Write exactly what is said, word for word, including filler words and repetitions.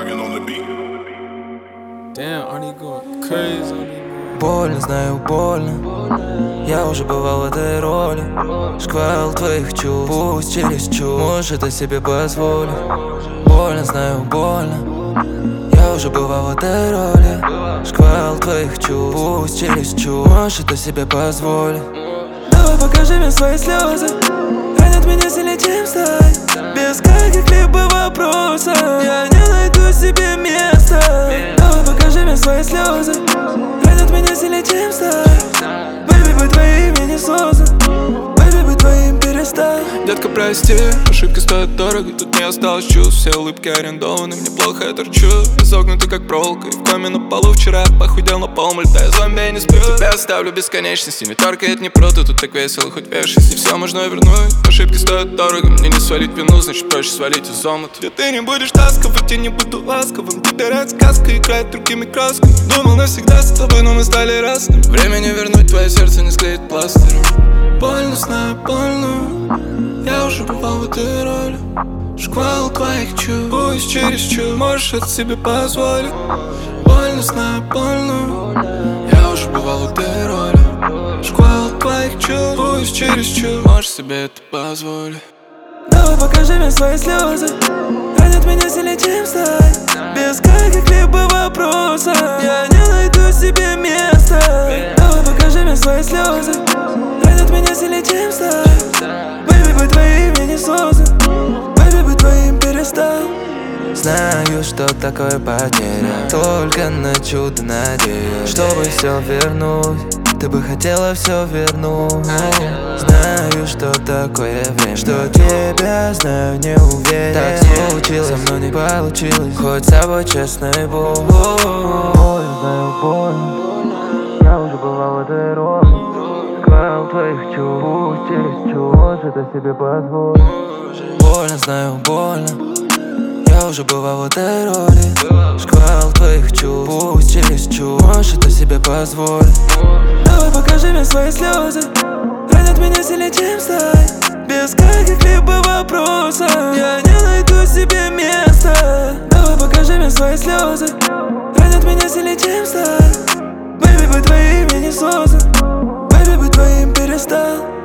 Argan on the beat. Damn, Arnie going crazy on me, man. Больно, знаю, больно. Я уже бывал в этой роли. Шквал твоих чувств, пусть чересчур. Можешь это себе позволить. Больно, знаю, больно. Я уже бывал в этой роли. Шквал твоих чувств, пусть чересчур. Можешь это себе позволить. Давай покажи мне свои слезы. Ранят меня сильнее, чем сталь. Без каких-либо вопросов я не найду себе места. Давай покажи мне свои слезы. Ранят меня сильнее, чем сталь. Бэйби, быть твоим я не создан. Бэйби, быть твоим перестань. Детка, прости, ошибки стоят дорого. Тут не осталось чувств, все улыбки арендованы. Мне плохо, я торчу, изогнутый как проволока. И в коме на полу вчера я похудел на пол. Летаю зомби, я не сплю. Тебя оставлю бесконечности. Не торкает, не прут, тут так весело, хоть вешайся. И все можно вернуть, ошибки стоят дорого. Мне не свалить вину, значит проще свалить из омут. Где ты не будешь ласковым, я не буду ласковым. Теперь сказка играет другими красками. Думал навсегда с тобой, но мы стали разными. Время не вернуть, твое сердце не склеит пластырем. Больно, знаю, больно. Я уже бывал в этой роли. Шквал твоих чувств, пусть чересчур. Можешь это себе позволить. Больно, знаю, больно. Я уже бывал в этой роли. Шквал твоих чувств, пусть чересчур. Можешь себе это позволить. Давай покажи мне свои слезы. Ранят меня сильнее, чем сталь. Без каких-либо вопросов я не найду себе места. Давай покажи мне свои слезы. Ранят меня сильнее, чем сталь. Бэйби, быть твоим я не создан. Бэйби, быть твоим перестань. Знаю, что такое потеря. Только на чудо надеюсь. Чтобы все вернуть, ты бы хотела все вернуть. Знаю, что такое время. Что тебя знаю, не уверен. Так случилось, со мной не получилось. Хоть с собой честный был. Больно, знаю, больно. Я уже бывал в этой роли. Шквал твоих чувств, чересчур. Можешь это себе позволить. Больно, знаю, больно. Я уже бывал в этой роли. Шквал твоих чувств, пусть чересчур. Можешь это себе позволить. Давай покажи мне свои слезы. Ранят меня сильнее, чем сталь. Без каких-либо вопросов я не найду себе места. Давай покажи мне свои слезы. Ранят меня сильнее, чем сталь. Бэйби, быть твоим я не создан. Бэйби, быть твоим перестань.